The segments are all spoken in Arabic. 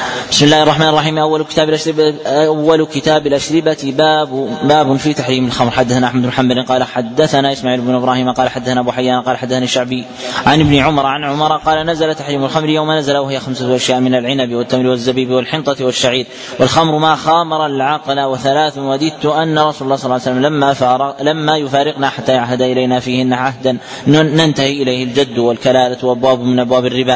بسم الله الرحمن الرحيم. أول كتاب الأشربة باب في تحريم الخمر. حدثنا أحمد بن حنبل قال حدثنا إسماعيل بن إبراهيم قال حدثنا أبو حيان قال حدثنا الشعبي عن ابن عمر عن عمر قال نزل تحريم الخمر يوم نزل وهي 5 أشياء من العنب والتمر والزبيب والحنطة والشعير والخمر ما خامر العقل و3 وددت أن رسول الله صلى الله عليه وسلم لما يفارقنا حتى يعهد إلينا فيهن عهدا ننتهي إليه الجد والكلالة وأبواب من أبواب الربا.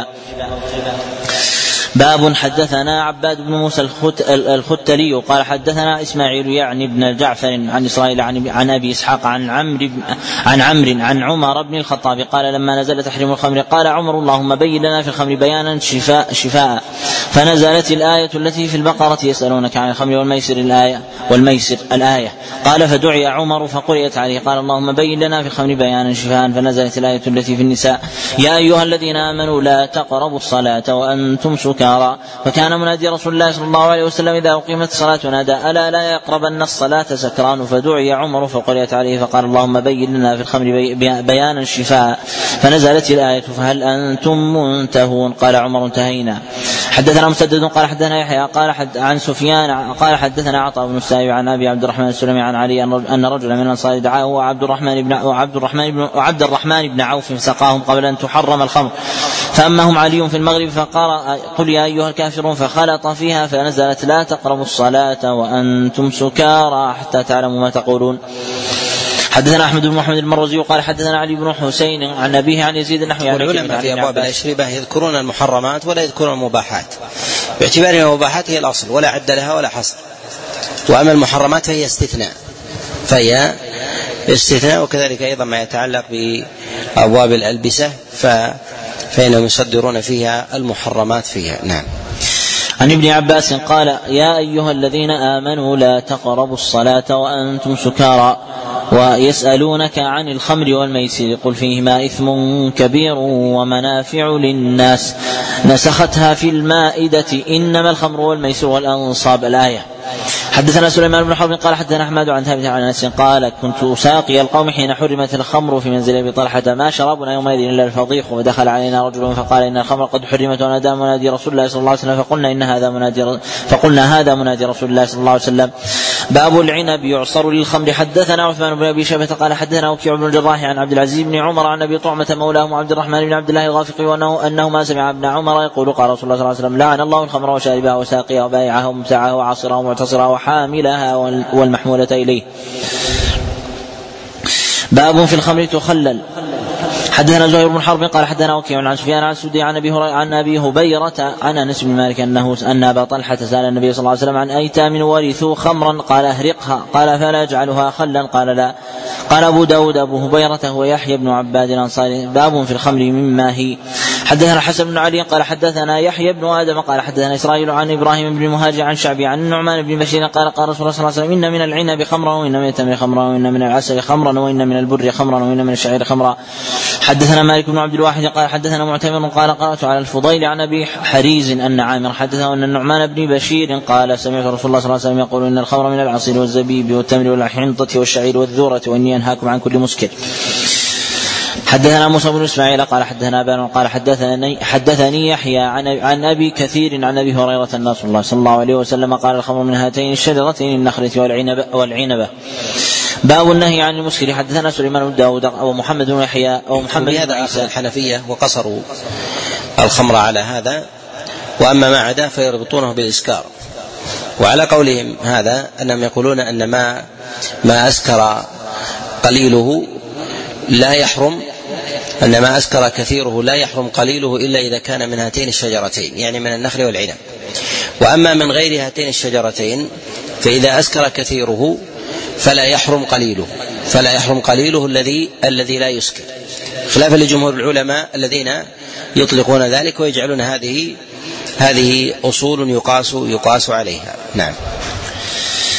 باب حدثنا عباد بن موسى الختلي قال حدثنا إسماعيل يعني بن جعفر عن إسرائيل عن أبي إسحاق عن عمر بن الخطاب قال لما نزل تحريم الخمر قال عمر اللهم بين لنا في الخمر بيانا شفاء فنزلت الآية التي في البقرة يسألونك عن الخمر والميسر الآية قال فدعي عمر فقرئت عليه قال اللهم بين لنا في الخمر بيانا شفاء فنزلت الآية التي في النساء يا أيها الذين آمنوا لا تقربوا الصلاة وأنتم سكارى فكان منادي رسول الله صلى الله عليه وسلم إذا أقيمت الصلاة نادى ألا لا يقربن الصلاة سكران فدعي عمر فقرئت عليه فقال اللهم بين لنا في الخمر بيانا شفاء فنزلت الآية فهل أنتم منتهون قال عمر انتهينا. حدثنا مسدد قال حدثنا يحيى قال عن سفيان قال حدثنا عطاء بن السائب عن أبي عبد الرحمن السلمي عن علي أن رجلا من الأنصار دعاه عبد الرحمن بن عوف فسقاهم قبل أن تحرم الخمر فأمهم علي في المغرب فقال قل يا أيها الكافرون فخلط فيها فنزلت لا تقربوا الصلاة وأنتم سكارى حتى تعلموا ما تقولون. حدثنا أحمد بن محمد المروزي قال حدثنا علي بن حسين عن أبيه عن يزيد النحوي. والعلماء في أبواب الأشربة يذكرون المحرمات ولا يذكرون المباحات باعتبار المباحات هي الأصل ولا عد لها ولا حصر، وأما المحرمات فهي استثناء وكذلك أيضا ما يتعلق بأبواب الألبسة فإنهم يصدرون فيها المحرمات فيها. نعم. عن ابن عباس قال يا أيها الذين آمنوا لا تقربوا الصلاة وأنتم سكارى ويسألونك عن الخمر والميسر قل فيهما إثم كبير ومنافع للناس نسختها في المائدة إنما الخمر والميسر والأنصاب الآية. حدثنا سليمان بن حرب قال حدثنا أحمد عن ثابت عن أنس قال كنت ساقي القوم حين حرمت الخمر في منزل أبي طلحة ما شربنا يومئذ إلا الفضيخ ودخل علينا رجل فقال إن الخمر قد حرمت ونادى منادي رسول الله صلى الله عليه وسلم فقلنا هذا منادي رسول الله صلى الله عليه وسلم. باب العنب يعصر للخمر. حدثنا عثمان بن أبي شيبة قال حدثنا وكيع بن الجراح عن عبد العزيز بن عمر عن أبي طعمة مولاه عبد الرحمن بن عبد الله الغافقي أنه ما سمع ابن عمر يقول قال رسول الله صلى الله عليه وسلم لعن الله الخمر وشاربها وساقيها وبائعها ومبتاعها وعاصرها ومعتصرها وحاملها والمحمولة إليه. باب في الخمر تخلل. حدثنا زهير بن حرب قال حدثنا وكيع عن سفيان عن سدي عن أبي هبيرة عن أنس بن مالك أن أبا طلحة سأل النبي صلى الله عليه وسلم عن أيتام ورثوا خمرا قال أهرقها قال فلا يجعلها خلا قال لا. قال أبو داود أبو هبيرة هو يحيى بن عباد الأنصاري. باب في الخمر مما هي. حدثنا حسن بن علي قال حدثنا يحيى بن آدم قال حدثنا إسرائيل عن إبراهيم بن مهاجر عن شعبي عن النعمان بن بشير قال قال رسول الله صلى الله عليه وسلم إن من العنب خمرا وإن من التمر خمرا وإن من العسل خمرا وإن من البر خمرا وإن من الشعير خمرا. حدثنا مالك بن عبد الواحد قال حدثنا معتمر قال قرأت على الفضيل عن أبي حريز أن عامر حدثه أن النعمان بن بشير قال سمعت رسول الله صلى الله عليه وسلم يقول إن الخمر من العصير والزبيب والتمر والحنطة والشعير والذرة وإني أنهاكم عن كل مسكر. حدثنا موسى بن إسماعيل قال حدثنا بان قال حدثني يحيى عن أبي كثير عن أبي هريرة أن رسول الله صلى الله عليه وسلم قال الخمر من هاتين الشجرتين النخلة والعنبة. باب النهي عن المسكر. حدثنا سليمان بن داود ومحمد بن يحيى ومحمد بن عيسى. الحنفية وقصروا الخمر على هذا، وأما ما عدا فيربطونه بالإسكار. وعلى قولهم هذا أنهم يقولون أن ما أسكر قليله لا يحرم، أن ما أسكر كثيره لا يحرم قليله إلا إذا كان من هاتين الشجرتين يعني من النخل والعنب. وأما من غير هاتين الشجرتين فإذا أسكر كثيره فلا يحرم قليله الذي لا يسكر، خلافا لجمهور العلماء الذين يطلقون ذلك ويجعلون هذه أصول يقاس عليها. نعم.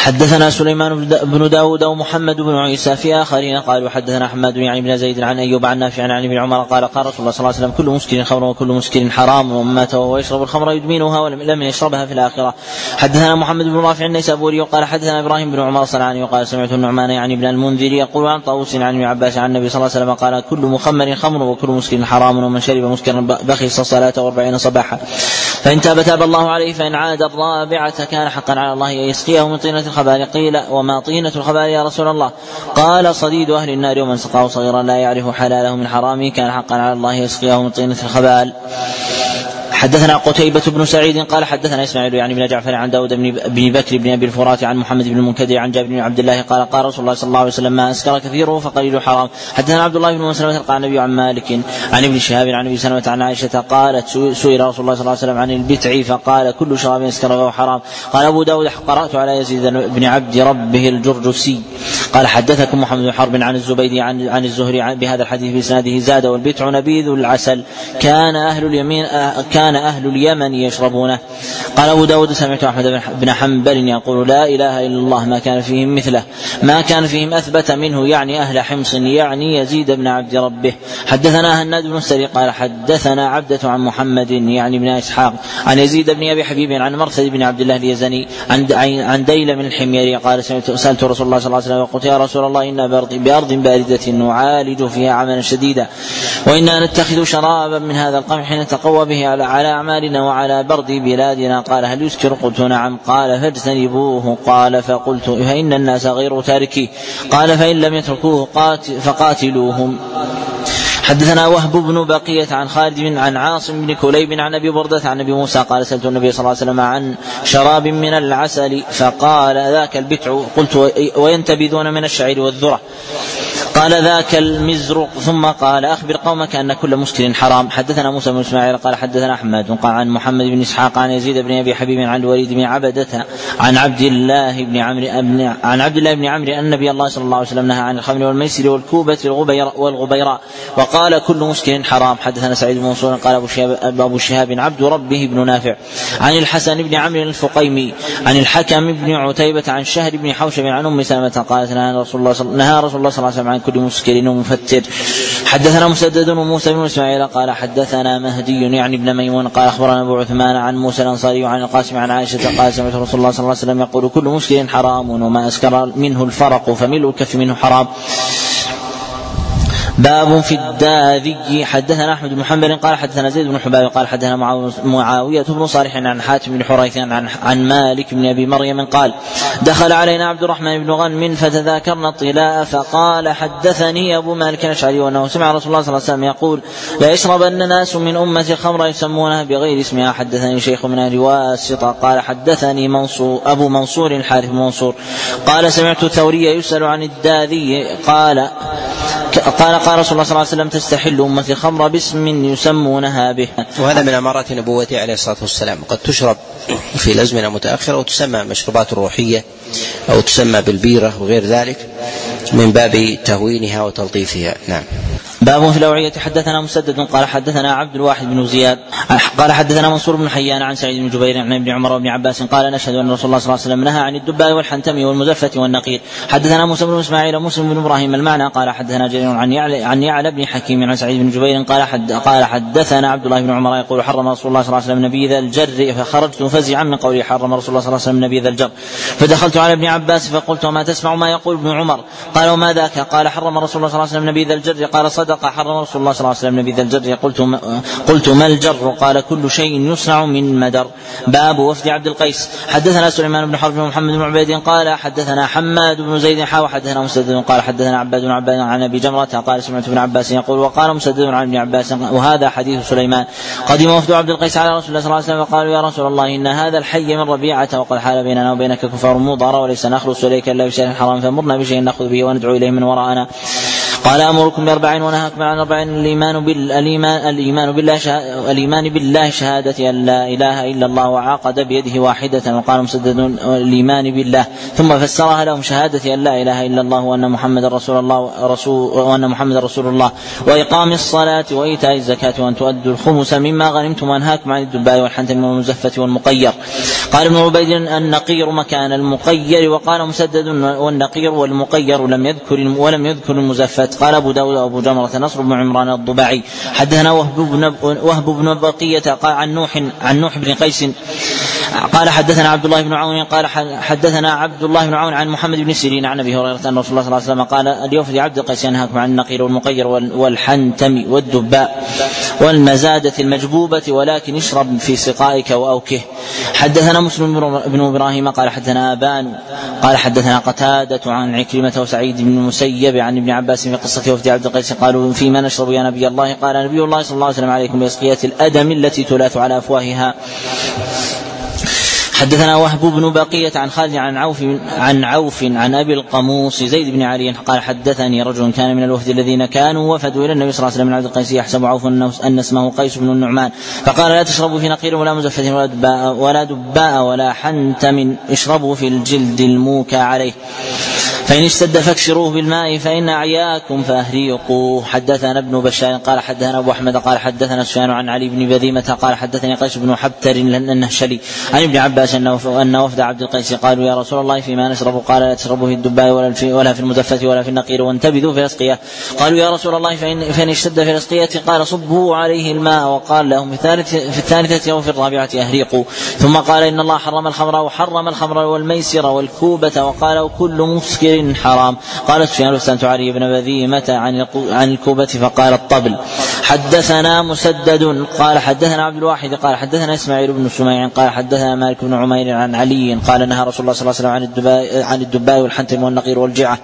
حدثنا سليمان بن داود ومحمد بن عيسى في آخرين قالوا حدثنا حماد يعني بن زيد عن أيوب عن نافع عن ابن عمر قال قال رسول الله صلى الله عليه وسلم كل مسكر خمر وكل مسكر حرام ومن مات وهو يشرب الخمر يدمنها ولم لم يشربها في الآخرة. حدثنا محمد بن رافع النيسابوري وقال حدثنا إبراهيم بن عمر الصنعاني وقال سمعت النعمان يعني ابن المنذر يقول عن طاووس عن ابن عباس عن النبي صلى الله عليه وسلم قال كل مخمر خمر وكل مسكر حرام ومن شرب مسكرا بخس الصلاة 40 صباحا فإن تاب الله عليه فإن عاد الرابعة كان حقا على الله أن يسقيه من طينة الخبال. قيل وما طينة الخبال يا رسول الله؟ قال صديد أهل النار ومن سقاه صغيرا لا يعرف حلاله من حرامه كان حقا على الله يسقيه من طينة الخبال. حدثنا قتيبة بن سعيد قال حدثنا إسماعيل يعني بن جعفر عن داود بن بكر بن أبي الفرات عن محمد بن المنكدر عن جابر بن عبد الله قال قال رسول الله صلى الله عليه وسلم ما أسكر كثيره فقليل حرام. حدثنا عبد الله بن مسلمة قال النبي عن مالك عن ابن شهاب عن ابي سلمة عن عائشة قالت سئل رسول الله صلى الله عليه وسلم عن البتع فقال كل شراب أسكر فهو حرام. قال أبو داود قرأت على يزيد بن عبد ربه الجرجسي قال حدثكم محمد بن حرب عن الزبيدي عن الزهري بهذا الحديث بإسناده زاد والبتع نبيذ العسل كان أهل اليمن يشربونه. قال أبو داود سمعت أحمد بن حنبل يقول لا إله إلا الله ما كان فيهم مثله ما كان فيهم أثبت منه يعني أهل حمص يعني يزيد بن عبد ربه. حدثنا هناد بن السري قال حدثنا عبدة عن محمد يعني بن إسحاق عن يزيد بن أبي حبيب عن مرثد بن عبد الله اليزني عن ديل من الحميري قال سألت رسول الله صلى الله عليه وسلم وقلت يا رسول الله إنا بأرض باردة نعالج فيها عملا شديدا وإنا نتخذ شرابا من هذا القمح نتقوى به على أعمالنا وعلى برد بلادنا. قال هل يسكر؟ قلت نعم. قال فاجتنبوه. قال فقلت فإن الناس غير تاركيه. قال فإن لم يتركوه فقاتلوهم. حدثنا وهب بن بقية عن خالد عن عاصم بن كليب عن أبي بردة عن أبي موسى قال سألت النبي صلى الله عليه وسلم عن شراب من العسل فقال ذاك البتع. قلت وينتبذون من الشعير والذرة؟ قال ذاك المزرق. ثم قال أخبر قومك أن كل مسكر حرام. حدثنا موسى بن إسماعيل قال حدثنا أحمد قال عن محمد بن إسحاق عن يزيد بن أبي حبيب عن الوليد بن عبدة عن عبد الله بن عمرو أن النبي الله صلى الله عليه وسلم نهى عن الخمر والميسر والكوبة والغبيراء وقال كل مسكر حرام. حدثنا سعيد بن منصور قال أبو شهاب عبد ربه بن نافع عن الحسن بن عمرو الفقيمي عن الحكم بن عتيبة عن شهر بن حوشب عن أم سلمة قالت نهى رسول الله صلى الله عليه وسلم عن كل مسكر ومفتر. حدثنا مسدد وموسى بن اسماعيل قال حدثنا مهدي يعني ابن ميمون قال اخبرنا ابو عثمان عن موسى الانصاري وعن القاسم عن عائشه قال سمعت رسول الله صلى الله عليه وسلم يقول كل مسكر حرام وما اسكر منه الفرق فملء الكف منه حرام. باب في الداذي. حدثنا احمد بن محمد قال حدثنا زيد بن حباب قال حدثنا معاويه بن صالح عن حاتم بن حريث عن مالك بن ابي مريم قال دخل علينا عبد الرحمن بن غنم فتذاكرنا الطلاء فقال حدثني ابو مالك الاشعري وانه سمع رسول الله صلى الله عليه وسلم يقول لا يشربن ناس من امتي خمرا يسمونها بغير اسمها. حدثني شيخ من اهل واسطه قال حدثني ابو منصور الحارث بن منصور قال سمعت الثوري يسأل عن الداذي قال رسول الله صلى الله عليه وسلم تستحل أمتي الخمر باسم يسمونها به. وهذا من أمارات نبوته عليه الصلاة والسلام. قد تشرب في الأزمنة المتأخرة وتسمى مشروبات روحية أو تسمى بالبيرة وغير ذلك من باب تهوينها وتلطيفها. نعم. باب في الأوعية. حدثنا مسدد قال حدثنا عبد الواحد بن زياد قال حدثنا منصور بن حيان عن سعيد بن جبير عن ابن عمر وابن عباس قال نشهد أن رسول الله صلى الله عليه وسلم نهى عن الدباء والحنتم والمزفة والنقير. حدثنا موسى بن إسماعيل ومسلم بن إبراهيم المعنى قال حدثنا جرير عن يعلى بن حكيم عن سعيد بن جبير قال حدثنا عبد الله بن عمر يقول حرم رسول الله صلى الله عليه وسلم نبيذ الجر فخرجت فزعا من قوله حرم رسول الله صلى الله عليه وسلم نبيذ الجر فدخلت على ابن عباس فقلت وما تسمع ما يقول ابن عمر؟ قال وما ذاك؟ قال حرم رسول الله صلى الله عليه وسلم نبيذ الجر. قال صدق حرم رسول الله صلى الله عليه وسلم نبيذ الجر. قلت ما الجر؟ قال كل شيء يصنع من مدر. باب وفد عبد القيس. حدثنا سليمان بن حرب ومحمد بن عبيد قال حدثنا حماد بن زيد وحدثنا مسدد قال حدثنا عباد بن عباد عن ابي جمرة قال سمعت ابن عباس يقول وقال مسدد عن ابن عباس وهذا حديث سليمان. قدم وفد عبد القيس على رسول الله صلى الله عليه وسلم وقالوا يا رسول الله ان هذا الحي من ربيعة وقد حال بيننا وبينك كفار مضر وليس نخلص اليك الا بشيء حرام فمرنا بشيء ناخذ به وندعو اليه من وراءنا. قال أمركم ب4 ونهاكم عن 4: الإيمان بالله شهادة أن لا إله إلا الله، وعقد بيده واحدة. وقال مسدد: الإيمان بالله، ثم فسرها لهم: شهادة أن لا إله إلا الله وأن محمد رسول الله وإقام الصلاة وإيتاء الزكاة وأن تؤدوا الخمس مما غنمتم، وأنهاكم عن الدباء والحنتم والمزفة والمقير. قال ابن عبيد: النقير مكان المقير. وقال مسدد: والنقير والمقير ولم يذكر المزفت. قال أبو داود وأبو جمرة: نصر بن عمران الضبعي حدثنا وهب بن بقية قال عن نوح بن قيس قال حدثنا عبد الله بن عون قال حدثنا عبد الله بن عون عن محمد بن سيرين عن أبي هريرة أن رسول الله صلى الله عليه وسلم قال: ليوفد عبد القيس ينهاكم عن النقير والمقير والحنتم والدباء والمزادة المجبوبة، ولكن اشرب في سقائك وأوكه. حدثنا مسلم بن إبراهيم قال حدثنا أبان قال حدثنا قتادة عن عكرمة وسعيد بن المسيب عن ابن عباس في قصة وفد عبد القيس قالوا: فيما نشرب يا نبي الله؟ قال نبي الله صلى الله عليه وسلم: عليكم بأسقية الأدم التي تلاث على أفواهها. حدثنا وهب بن بقية عن خالد عن عوف عن أبي القموس زيد بن علي قال: حدثني رجل كان من الوفد الذين كانوا وفدوا إلى النبي صلى الله عليه وسلم من عبد القيس، يحسب عوف أن اسمه قيس بن النعمان، فقال: لا تشربوا في نقير ولا مزفة ولا دباء ولا حنتم، اشربوا في الجلد الموكى عليه، فإن اشتد فاكسروه بالماء، فإن أعياكم فأهريقوه. حدثنا ابن بشار قال حدثنا أبو أحمد قال حدثنا سفيان عن علي بن بذيمة قال حدثني قيس بن حبتر النهشلي عن ابن عباس أن وفد عبد القيس قالوا: يا رسول الله فيما نشرب؟ قال: لا تشربوا في الدباء ولا في المزفة ولا في النقير، وانتبذوا في الأسقية. قالوا: يا رسول الله فإن اشتد في الأسقية؟ قال: صبوا عليه الماء. وقال لهم: في الثالثة أو في الرابعة أهريقوا. ثم قال: إن الله حرم الخمر وحرم الخمر والميسر والكوبة، وقال: كل مسكر حرام. قال سفيان: سألت علي بن بذيمة عن الكوبة فقال: الطبل. حدثنا مسدد قال حدثنا عبد الواحد قال حدثنا إسماعيل بن سميع قال حدثنا مالك بن عمير عن علي قال: نهى رسول الله صلى الله عليه وسلم عن الدباء والحنتم والنقير والجعة.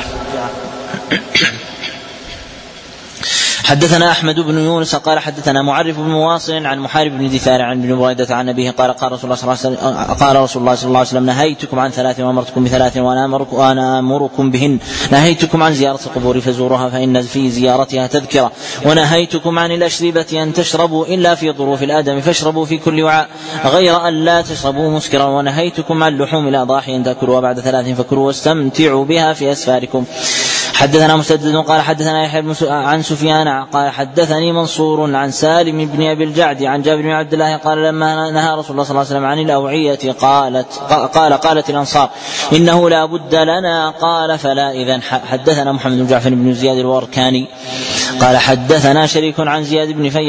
حدثنا أحمد بن يونس قال حدثنا معرف بن مواصل عن محارب بن دثار عن ابن بريدة عن أبيه قال: قال رسول الله صلى الله عليه وسلم: نهيتكم عن 3 وأمرتكم ب3 وأنا أمركم بهن. نهيتكم عن زيارة القبور فزوروها فإن في زيارتها تذكرة، ونهيتكم عن الأشربة أن تشربوا إلا في ظروف الآدم فاشربوا في كل وعاء غير أن لا تشربوا مسكرا، ونهيتكم عن لحوم الأضاحي أن تأكلوا بعد 3 فكلوا واستمتعوا بها في أسفاركم. حدثنا مسدد قال حدثنا يحيى عن سفيان قال حدثني منصور عن سالم بن أبي الجعد عن جابر بن عبد الله قال: لما نهى رسول الله صلى الله عليه وسلم عن الأوعية قالت الأنصار: إنه لا بد لنا. قال: فلا إذن. حدثنا محمد بن جعفر بن زياد الوركاني قال حدثنا شريك عن زياد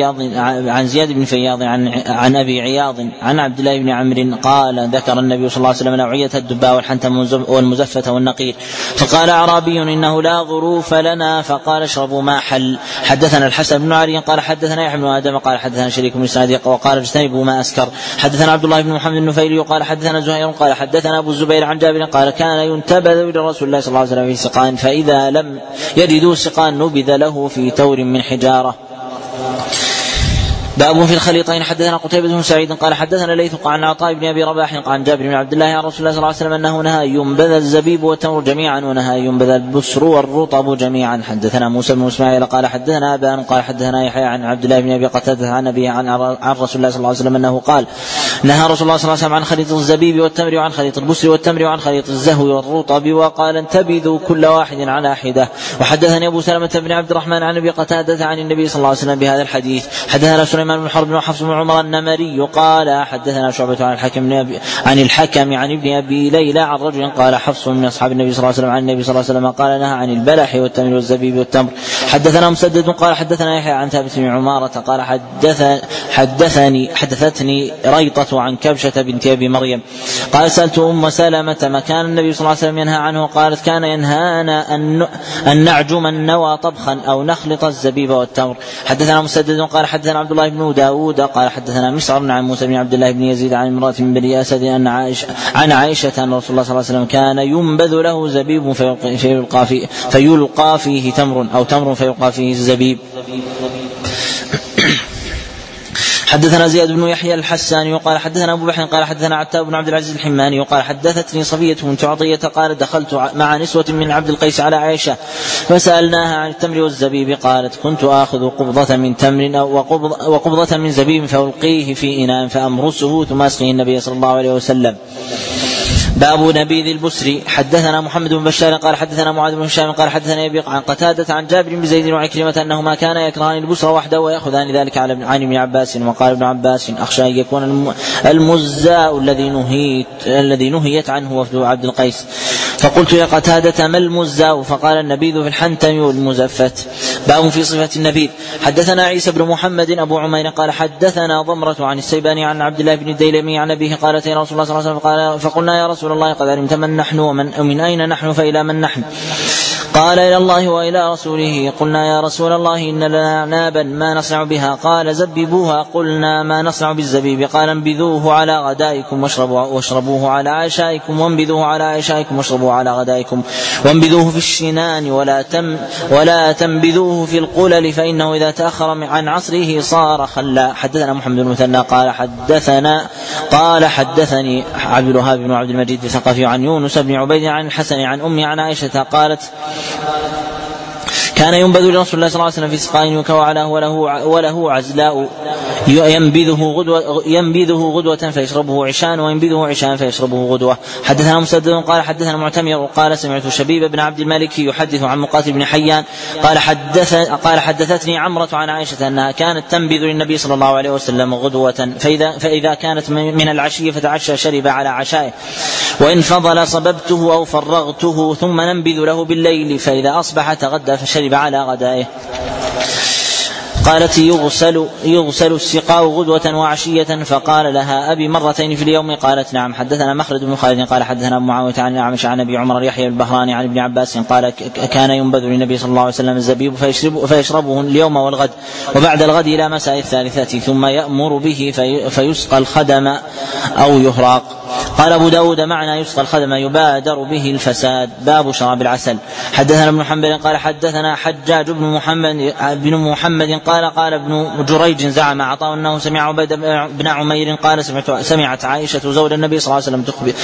بن فياض عن أبي عياض عن عبد الله بن عمرو قال: ذكر النبي صلى الله عليه وسلم الأوعية الدباء والحنتم والمزفة والنقير، فقال أعرابي: إنه لا ظروف لنا، فقال: اشربوا ما حل. حدثنا الحسن بن علي قال حدثنا يحيى بن آدم قال حدثنا شريك بن سعد وقال: اجتنبوا ما أسكر. حدثنا عبد الله بن محمد النفيلي قال حدثنا زهير قال حدثنا أبو الزبير عن جابر قال: كان ينتبذ إلى رسول الله صلى الله عليه وسلم في سقاء، فإذا لم يجدوا سقاء نبذ له في تور من حجارة. باب في الخليطين. حدثنا قتيبة بن سعيد قال حدثنا ليث عن عطاء بن أبي رباح عن جابر بن عبد الله عن رسول الله صلى الله عليه وسلم أنه نهى ينبذ الزبيب والتمر جميعا ونهى ينبذ البسر والرطب جميعا. حدثنا موسى بن إسماعيل قال حدثنا أبان قال حدثنا يحيى عن عبد الله بن أبي قتادة عن أبيه عن رسول الله صلى الله عليه وسلم أنه قال: نهى رسول الله صلى الله عليه وسلم عن خليط الزبيب والتمر وعن خليط البسر والتمر وعن خليط الزهو والرطب، وقال: انتبذوا كل واحد على حدة. وحدثني أبو سلمة بن عبد الرحمن عن أبي قتادة عن النبي صلى الله عليه وسلم بهذا الحديث. حدثنا سليمان بن حرب وحفص بن عمر النمري قال حدثنا شعبة عن الحكم عن ابن أبي ليلى عن رجل قال: حفص من أصحاب النبي صلى الله عليه وسلم عن النبي صلى الله عليه وسلم قال: نهى عن البلح والتمر والزبيب والتمر. حدثنا مسدد قال حدثنا يحيى عن ثابت بن عمارة قال حدثتني ريطة عن كبشة بنت أبي مريم قال: سألت أم سلمة ما كان النبي صلى الله عليه وسلم ينهى عنه؟ قالت: كان ينهانا أن نعجم النوى طبخا أو نخلط الزبيب والتمر. حدثنا مسدد قال حدثنا عبد الله بن داود قال حدثنا مسعر عن موسى بن عبد الله بن يزيد عن امرأة من بني أسد عن عائشة أن رسول الله صلى الله عليه وسلم كان ينبذ له زبيب فيلقى فيه تمر أو تمر فيلقى فيه الزبيب. حدثنا زياد بن يحيى الحساني قال حدثنا أبو بحر قال حدثنا عتاب بن عبد العزيز الحماني قال حدثتني صفية بنت عطية قال دخلت مع نسوة من عبد القيس على عائشة فسألناها عن التمر والزبيب قالت كنت آخذ قبضة من تمر وقبضة من زبيب فألقيه في إناء فأمرسه ثم أسقيه النبي صلى الله عليه وسلم. باب نبيذ البسر. حدثنا محمد بن بشار قال حدثنا معاذ بن هشام قال حدثنا أبي عن قتادة عن جابر بن زيد وعكرمة أنهما كانا يكرهان البسر وحده ويأخذان ذلك عن ابن عباس. وقال ابن عباس أخشى أن يكون المزاء الذي نهيت عنه وفد عبد القيس. فقلت يا قتادة ما المزاء؟ فقال النبيذ في الحنتم والمزفت. باب في صفة النبيذ. حدثنا عيسى بن محمد أبو عمير قال حدثنا ضمرة عن السيباني عن عبد الله بن الديلمي عن أبيه قال يا رسول الله صلى الله عليه وسلم فقلنا يا رسول الله قد علمت من نحن ومن أين نحن فإلى من نحن؟ قال إلى الله وإلى رسوله. قلنا يا رسول الله إن لنا نابا ما نصنع بها؟ قال زببوها. قلنا ما نصنع بالزبيب؟ قال انبذوه على غدائكم واشربوه على عشائكم وانبذوه على عشائكم واشربوه على غدائكم وانبذوه في الشنان ولا تنبذوه في القلل فإنه إذا تأخر عن عصره صار خلا. حدثنا محمد بن المثنى قال حدثني عبد الوهاب بن عبد المجيد الثقفي عن يونس بن عبيد عن الحسن عن أمي عن عائشة قالت كان ينبذ لرسول الله صلى الله عليه وسلم في سقاء يكوى وله عزلاء ينبذه غدوة فيشربه عشاء وينبذه عشاء فيشربه غدوة. حدثنا مسدد قال حدثنا معتمر قال سمعت شبيب بن عبد الملك يحدث عن مقاتل بن حيان قال حدثتني عمرة عن عائشة أنها كانت تنبذ للنبي صلى الله عليه وسلم غدوة فإذا كانت من العشية فتعشى شرب على عشائه وإن فضل صببته أو فرغته ثم ننبذ له بالليل فإذا أصبح تغدى فشرب على غدائه. قالت يغسل السقاء غدوة وعشية فقال لها أبي مرتين في اليوم؟ قالت نعم. حدثنا مخلد بن خالد قال حدثنا أبو معاوية عن الأعمش عن أبي عمر يحيى البهراني عن ابن عباس قال كان ينبذ للنبي صلى الله عليه وسلم الزبيب فيشربه اليوم والغد وبعد الغد إلى مساء الثالثة ثم يأمر به فيسقى الخدم أو يهراق. قال أبو داود معنى يسقى الخدم يبادر به الفساد. باب شراب العسل. حدثنا ابن حنبل قال حدثنا حجاج بن محمد قال ابن جريج زعم عطاء أنه سمع عبيد بن عمير قال سمعت عائشة زوج النبي صلى الله عليه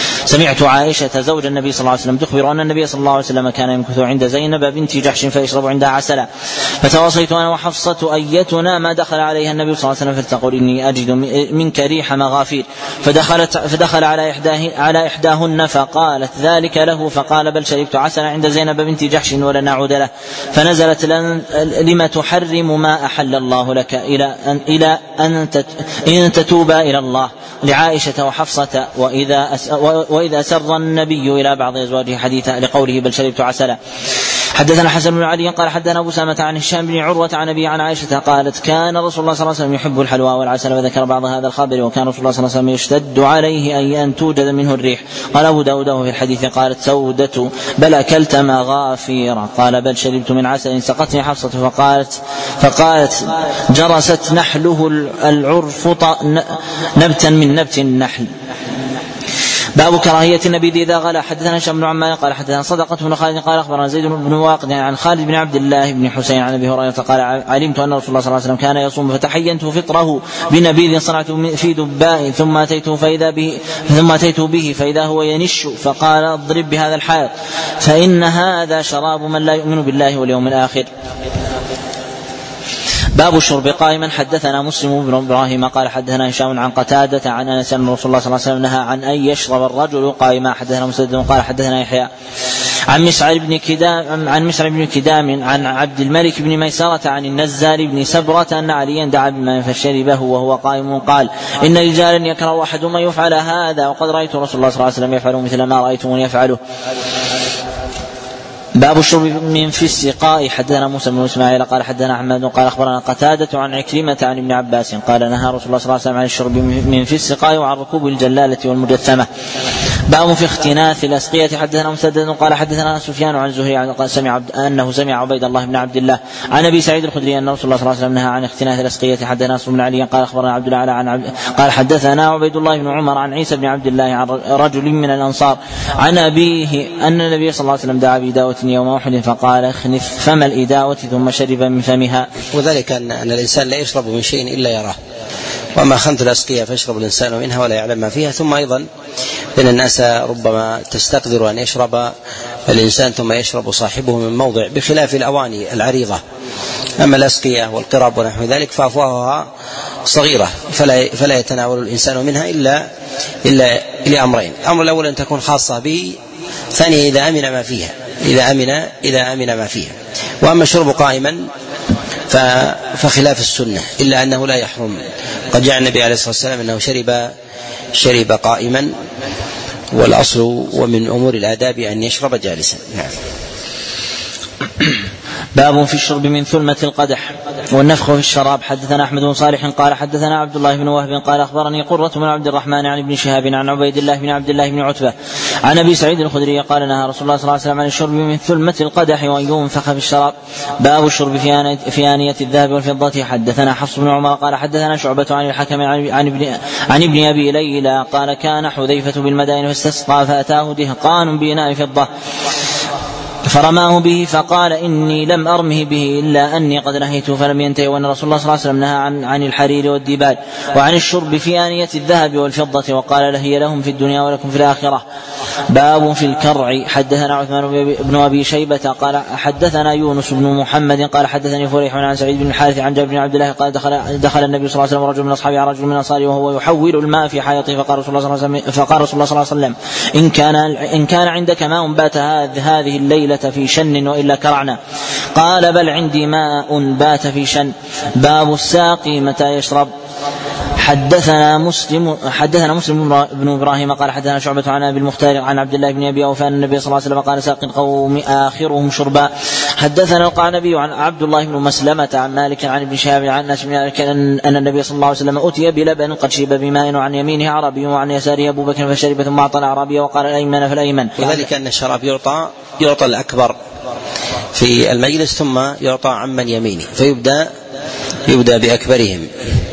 وسلم تخبر أن النبي صلى الله عليه وسلم كان يمكث عند زينب بنت جحش فيشرب عندها عسلا فتواصيت أنا وحفصة أيتنا ما دخل عليها النبي صلى الله عليه وسلم فلتقول إني أجد منك ريح مغافير فدخل على إحداهن فقالت ذلك له فقال بل شربت عسلا عند زينب بنت جحش ولن أعود له فنزلت لما تحرم ما أحل الله لك إلى أن تتوبا إلى الله لعائشة وحفصة وإذا سر النبي إلى بعض أزواجه حديثا لقوله بل شربت عسلا. حدثنا حسن بن علي قال حدثنا أبو سامة عن هشام بن عروة عن أبي عن عائشة قالت كان رسول الله صلى الله عليه وسلم يحب الحلوى والعسل وذكر بعض هذا الخبر وكان رسول الله صلى الله عليه وسلم يشتد عليه أن توجد منه الريح. قال أبو داود في الحديث قالت سودة بل أكلت مغافير قال بل شربت من عسل سقتني حفصة فقالت جرست نحله العرفط نبتا من نبت النحل. باب كراهية النبيذ إذا غلا. حدثنا هشام بن عمار قال حدثنا صدقة بن خالد قال أخبرنا زيد بن واقد عن خالد بن عبد الله بن حسين عن أبي هريرة قال علمت أن رسول الله صلى الله عليه وسلم كان يصوم فتحينت فطره بنبيذ صنعت في دباء ثم أتيته به فإذا هو ينش فقال اضرب بهذا الحائط فإن هذا شراب من لا يؤمن بالله واليوم الآخر. باب الشرب قائما. حدثنا مسلم بن إبراهيم قال حدثنا هشام عن قتادة عن أنس أن رسول الله صلى الله عليه وسلم نهى عن أن يشرب الرجل قائما. حدثنا مسدد قال حدثنا يحيى عن مسعر بن كدام عن عبد الملك بن ميسرة عن النزال بن سبرة أن عليا دعا بماء فشربه وهو قائم قال إن رجالا يكره أحدهم أن يفعل هذا وقد رأيت رسول الله صلى الله عليه وسلم يفعل مثل ما رأيتم يفعله. باب الشرب من في السقاء. حدثنا موسى بن اسماعيل قال حدثنا احمد قال اخبرنا قتادة عن عكرمة عن ابن عباس قال نهى رسول الله صلى الله عليه وسلم عن الشرب من في السقاء وعن ركوب الجلالة والمجثمة. باب في اختناث الأسقية. حدثنا مسدد قال حدثنا سفيان عن الزهري أنه سمع عبيد الله بن عبد الله عن أبي سعيد الخدري أن رسول الله صلى الله عليه وسلم نهى عن اختناث الأسقية. حدثنا نصر بن علي قال أخبرنا عبد الله قال حدثنا عبيد الله بن عمر عن عيسى بن عبد الله عن رجل من الأنصار عن أبيه أن النبي صلى الله عليه وسلم دعا بإداوة يوم أحد فقال اخنث فم الإداوة ثم شرب من فمها. وذلك أن الإنسان لا يشرب من شيء إلا يراه وأما خنث الأسقية فيشرب الإنسان منها ولا يعلم ما فيها. ثم أيضا إن الناس ربما تستقدر أن يشرب الإنسان ثم يشرب صاحبه من موضع، بخلاف الأواني العريضة. أما الأسقية والقرب ونحو ذلك فأفواهها صغيرة فلا يتناول الإنسان منها إلا لأمرين: الأمر الأول أن تكون خاصة به، ثانيا إذا أمن ما فيها. وأما الشرب قائما فخلاف السنة، إلا أنه لا يحرم. قد جاء النبي عليه الصلاة والسلام أنه شرب قائما، والأصل ومن أمور الآداب أن يشرب جالسا. باب في الشرب من ثلمة القدح والنفخ في الشراب. حدثنا أحمد بن صالح قال حدثنا عبد الله بن وهب قال أخبرني قرة بن عبد الرحمن عن ابن شهاب عن عبيد الله بن عبد الله بن عتبة عن أبي سعيد الخدري قال نهى رسول الله صلى الله عليه وسلم عن الشرب من ثلمة القدح وأن ينفخ في الشراب. باب الشرب في آنية الذهب والفضة. حدثنا حفص بن عمر قال حدثنا شعبة عن الحكم عن ابن أبي ليلى قال كان حذيفة بالمدائن فاستسقى فأتاه دهقان بإناء فضة فرماه به فقال إني لم أرمه به إلا أني قد نهيته فلم ينتهي، وأن رسول الله صلى الله عليه وسلم نهى عن الحرير والديباج وعن الشرب في آنية الذهب والفضة، وقال هي لهم في الدنيا ولكم في الآخرة. باب في الكرع. حدثنا عثمان بن أبي شيبة قال حدثنا يونس بن محمد قال حدثني فريح عن سعيد بن الحارث عن جابر بن عبد الله قال دخل النبي صلى الله عليه وسلم رجل من أصحابه على رجل من أنصاره وهو يحول الماء في حائطه، فقال رسول الله صلى الله عليه وسلم إن كان عندك ماء بات هذه الليلة في شن وإلا كرعنا. قال بل عندي ماء بات في شن. باب الساقي متى يشرب. حدثنا مسلم بن إبراهيم قال حدثنا شعبة عن أبي المختار عن عبد الله بن أبي أوفى أن النبي صلى الله عليه وسلم قال ساقي القوم آخرهم شربا. حدثنا القعنبي عن عبد الله بن مسلمة عن مالك عن ابن شهاب عن أنس بن مالك أن النبي صلى الله عليه وسلم أتي بلبن قد شيب بماء وعن يمينه عربي وعن يساره أبو بكر فشرب ثم أعطى الأعرابي وقال الأيمن فالأيمن. وذلك أن الشراب يعطى الأكبر في المجلس ثم يعطى عمن يمينه، فيبدأ بأكبرهم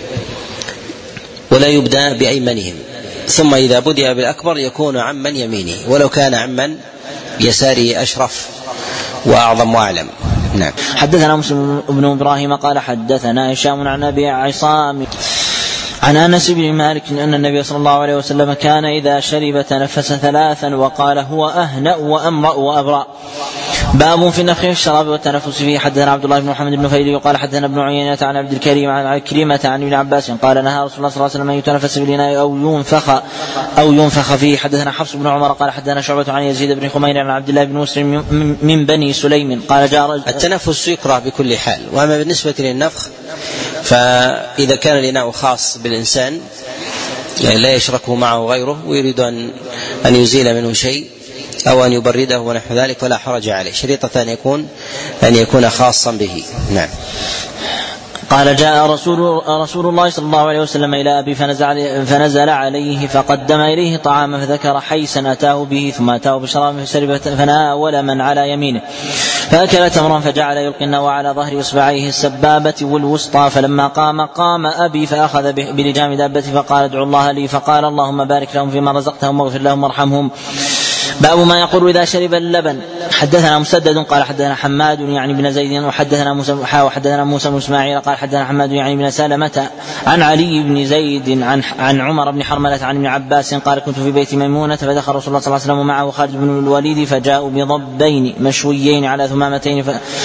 ولا يبدأ بأيمنهم، ثم إذا بدأ بالأكبر يكون عمن يمينه ولو كان عمن يساره أشرف وأعظم وأعلم. نعم. حدثنا مسلم بن إبراهيم قال حدثنا هشام عن أبي عصام عن أنس بن مالك أن النبي صلى الله عليه وسلم كان إذا شرب تنفس ثلاثا وقال هو أهنأ وأمرأ وأبرأ. باب في النفخ في الشراب والتنفس فيه. حدثنا عبد الله بن محمد بن فيلي قال حدثنا ابن عيينة عن عبد الكريم عن عكرمة عن ابن عباس قال نهى رسول الله صلى الله عليه وسلم أن يتنفس بالإناء أو ينفخ فيه. حدثنا حفص بن عمر قال حدثنا شعبة عن يزيد بن خمير عن عبد الله بن مسلم من بني سليم قال جاء التنفس يكره بكل حال. وأما بالنسبة للنفخ فإذا كان الإناء خاص بالإنسان يعني لا يشركه معه غيره ويريد أن يزيل منه شيء أو أن يبرده ونحو ذلك فلا حرج عليه، شريطة أن يكون خاصا به. نعم. قال جاء رسول الله صلى الله عليه وسلم إلى أبي فنزل عليه فقدم إليه طعاما فذكر حيسا أتاه به ثم أتاه بشراب فشرب فناول من على يمينه فأكل تمرا فجعل يلقي النوى على ظهر إصبعيه السبابة والوسطى فلما قام أبي فأخذ بلجام دابته فقال ادعوا الله لي فقال اللهم بارك لهم فيما رزقتهم واغفر لهم وارحمهم. باب ما يقول إذا شرب اللبن. حدثنا مسدد قال حدثنا حماد يعني بن زيد وحدثنا موسى بن إسماعيل قال حدثنا حماد يعني بن سلمة عن علي بن زيد عن عمر بن حرملة عن ابن عباس قال كنت في بيت ميمونة فدخل رسول الله صلى الله عليه وسلم ومعه خالد بن الوليد فجاءوا بضبين مشويين على ثمامتين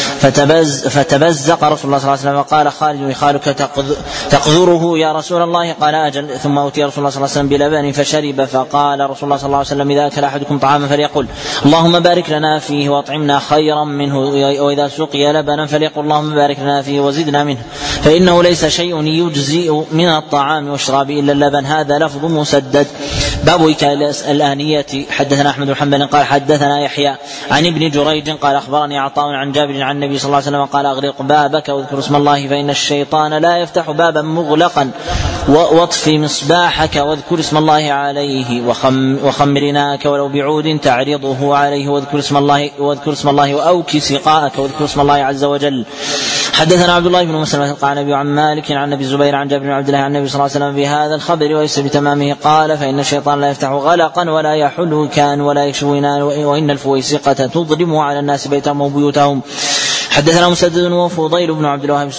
فتبزق رسول الله صلى الله عليه وسلم وقال خالد خالك تقذره يا رسول الله قال أجل. ثم أتي رسول الله صلى الله عليه وسلم بلبن فشرب فقال رسول الله صلى الله عليه وسلم إذا أكل أحدكم طعاما فليقل اللهم بارك لنا فيه واطعمنا خيرا منه وإذا سقي لبنا فليقل اللهم بارك لنا فيه وزدنا منه فإنه ليس شيء يجزئ من الطعام والشراب إلا اللبن. هذا لفظ مسدد. باب وكالة الآنية. حدثنا أحمد بن حنبل قال حدثنا يحيى عن ابن جريج قال أخبرني عطاء عن جابر عن النبي صلى الله عليه وسلم قال أغلق بابك واذكر اسم الله فإن الشيطان لا يفتح بابا مغلقا واطفي مصباحك واذكر اسم الله عليه وخمر إناءك ولو بعود تعرضه عليه واذكر اسم الله وأوكي سقاءك واذكر اسم الله عز وجل. حدثنا عبد الله بن مسلمة قال نبي عن مالك عن ابي الزبير عن جابر بن عبد الله عن النبي صلى الله عليه وسلم بهذا الخبر وليس بتمامه قال فإن الشيطان لا يفتح غلقا ولا يحل كان ولا يكشف إناء وإن الفويسقة تظلم على الناس بيتهم وبيوتهم. حدثنا مسدد وفضيل بن عبد الوهاب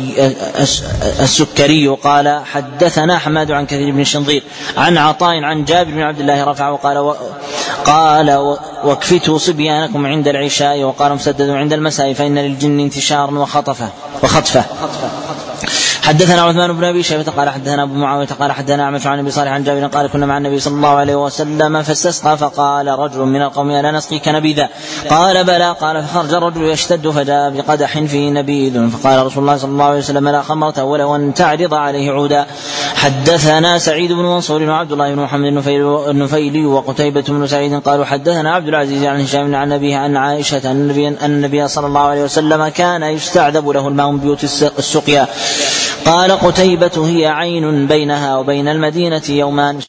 السكري قال حدثنا حماد عن كثير بن شنظير عن عطاء عن جابر بن عبد الله رفعه قال واكفتوا صبيانكم عند العشاء. وقال مسدد عند المساء فإن للجن انتشارا وخطفه. حدثنا عثمان بن ابي شيبه قال حدثنا ابو معاويه قال حدثنا اعمش عن ابي صالح عن جابر قال كنا مع النبي صلى الله عليه وسلم فاستسقى فقال رجل من القوم الا نسقيك نبيذا؟ قال بلى. قال فخرج الرجل يشتد فجاء بقدح فيه نبيذ فقال رسول الله صلى الله عليه وسلم لا خمرة ولو ان تعرض عليه عودا. حدثنا سعيد بن منصور وعبد الله بن محمد النفيلي وقتيبة بن سعيد قالوا حدثنا عبد العزيز عن هشام عن نبيه عن عائشة أن النبي صلى الله عليه وسلم كان يستعذب له الماء من بيوت السقيا. قال قتيبة هي عين بينها وبين المدينة يومان.